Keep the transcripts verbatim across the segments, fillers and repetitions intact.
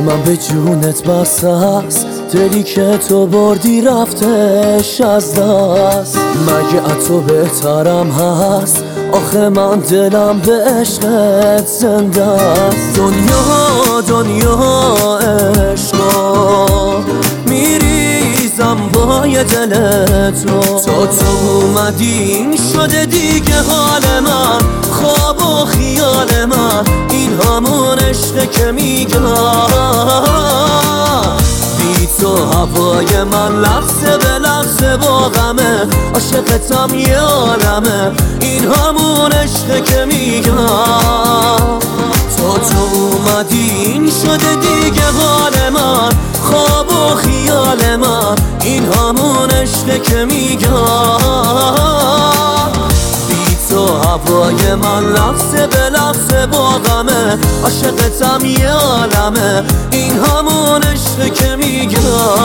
من به جونت بس است، دلی که تو بردی رفتش از دست. مگه از تو بهترم هست؟ آخه من دلم به عشقت زنده است. دنیا دنیا عشقا میریزم پای دل تو. تا تو اومدی شده دیگه حال من، خواب و خیال من، این همون عشقه که میگم. بی تو هوای من لحظه به لحظه با غمه، عاشقتم یه عالمه، این همون عشقه که میگم. تا تو اومدی این شده دیگه حال من، خواب و خیال من، این همون عشقه که میگم. بی تو هوای من لحظه به لحظه با غمه، عاشقتم یه عالمه، این همون عشقه که میگم.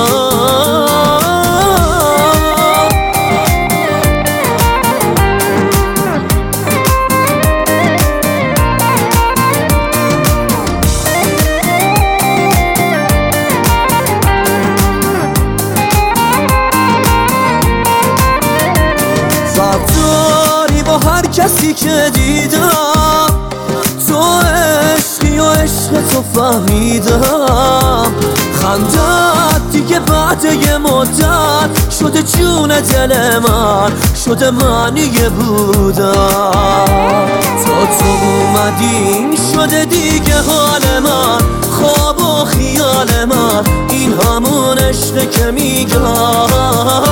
فرق با هر کسی که دیدم، تو عشقی و عشق تو فهمیدم. خندت دیگه بعد یه مدت شده جون دل من، شده معنی بودم. تا تو اومدی شده دیگه حال من، خواب و خیال من، این همون عشقه که میگم.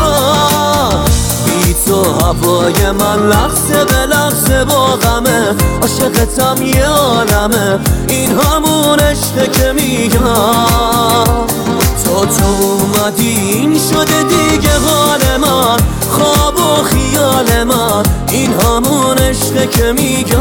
تو هوای من لحظه به لحظه با غمه، عاشقتم یه عالمه، این همون عشقه که میگم. تا تو اومدی این شده دیگه حال من، خواب و خیال من، این همون عشقه که میگم.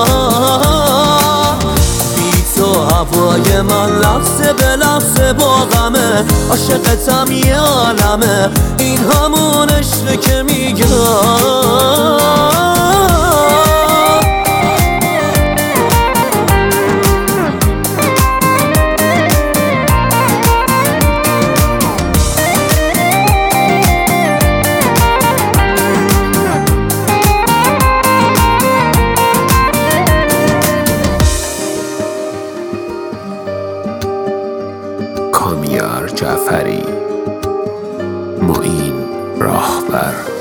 تو هوای من لحظه به لحظه با غمه، عاشقتم یه عالمه، این همون عشقه که میگم. کامیار جعفری، معین راهبر.